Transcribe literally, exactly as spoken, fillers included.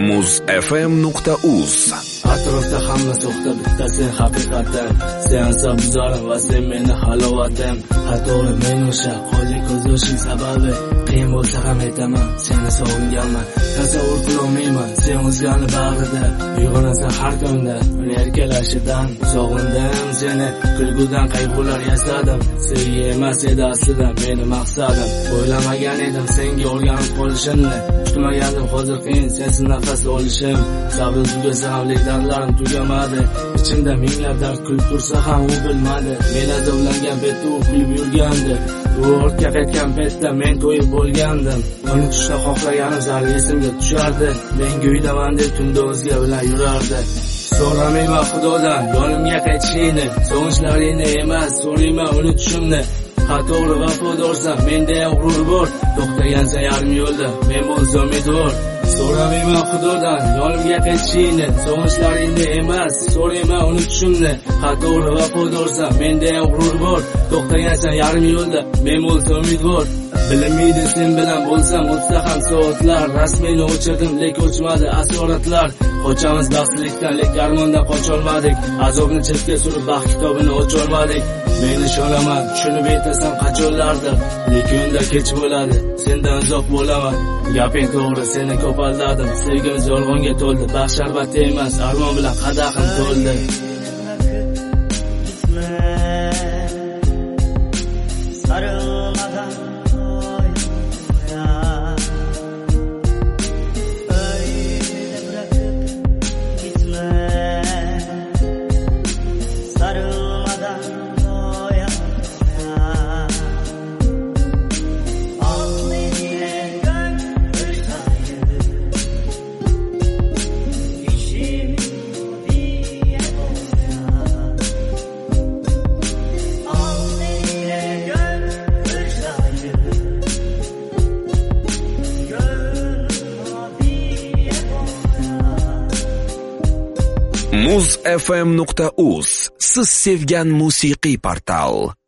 muz f m nuqta uz. Atrofda hamma soxta, bitta sen haqiqatan. Sen sabzorim va sen meni halovatim. Xato'ri men o'sha qonli ko'z yoshing sababi. Qiyin bo'lsa ham aytaman, seni sog'inganman. Tasavvur qilolmayman, sen o'zgani bag'rida. Uyg'onasan har tongda, uni erkalashidan. Sog'indim seni, kulgudan qayg'ular yasadim. Sevgi emas edi aslida meni maqsadim. O'ylamagan edim senga o'rganib qolishimni. Kutmagandim hozir qiyin sensiz nafas olishim. Sabrim tugasa ham dardlarim tugamadi. Ichimda minglab dard kulib tursa ham u bilmadi. Men azoblangan paytda u kulib yurgandi. U ortga qaytgan paytda men to'yib bo'lgandim. Uni tushda xohlaganim zari esimga tushardi. Menga uydaman deb tunda o'zga bilan yurardi. So'ramayman Xudodan yonimga qaytishingni, sog'inchlaringni emas, so'rayman uni tushimni. Xato'ri vafodorsan, menda ham g'urur bor. To'xtagansan yarim yo'lda, men bo'lsam umidvor. So'ramayman Xudodan yonimga qaytishingni, sog'inchlaringni emas, so'rayman uni tushimni. Xato'ri vafodorsan, menda ham g'urur bor. To'xtagansan yarim yo'lda, men bo'lsam umidvor. Bilmaydi sen bilan bo'lsam o'tsa ham soatlar. Rasmini o'chirdim, lek o'chmadi asoratlar. Qochamiz baxtsizlikdan, lek armondan qocholmadik. Azobni chetga surib baxt kitobini ocholmadik. Men ishonaman, tushunib aytasam qachonlardir. Lekin unda kech bo'ladi, sendan uzoq bo'laman. Gaping to'g'ri, seni ko'p aldadim. Sevgimiz yolg'onga to'ldi, baxt sharbati emas, armon bilan qadahim to'ldi. muz f m nuqta uz siz sevgan musiqiy portal.